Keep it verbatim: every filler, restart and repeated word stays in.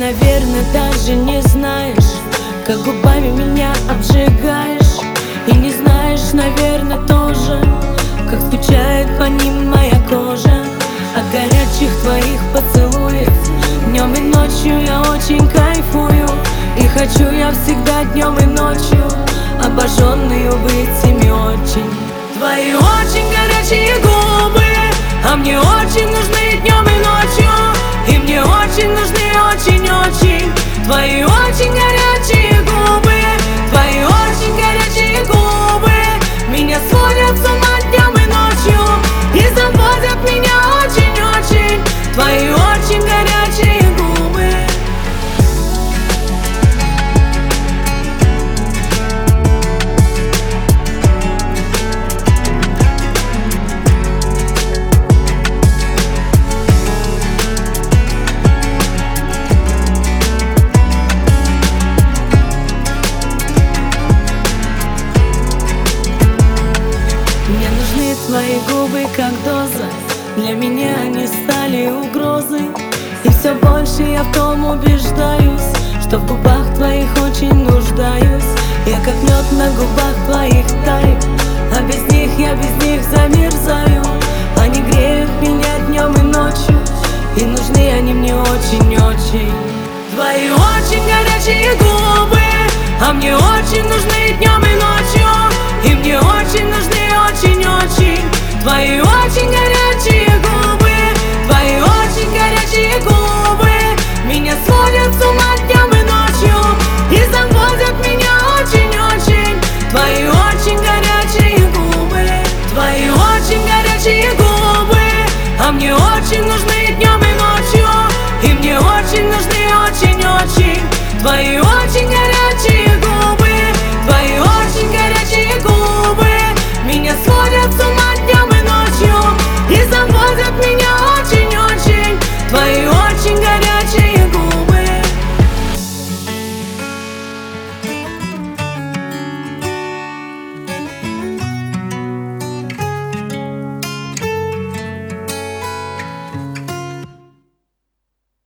наверное, даже не знаешь, как губами меня обжигаешь. И не знаешь, наверное, тоже, как скучает по ним моя кожа. От горячих твоих поцелуев днем и ночью я очень кайфую. И хочу я всегда днем и ночью обожженную быть ими очень. Твои очень горячие губы, а мне очень нужны днем и ночью. И мне очень нужны очень-очень твои очень горячие губы. Твои очень горячие губы меня сводят с ума днем и ночью и заводят меня очень-очень твои очень горячие губы. Мне нужны твои губы как доза, для меня они стали угрозой. И все больше я в том убеждаюсь, что в губах твоих очень нуждаюсь. Я как мед на губах твоих таю, а без них я без них замерзаю. Они греют меня днем и ночью, и нужны они мне очень-очень. Твои очень горячие губы, а мне очень нужны днем и ночью. И мне очень нужны очень-очень твои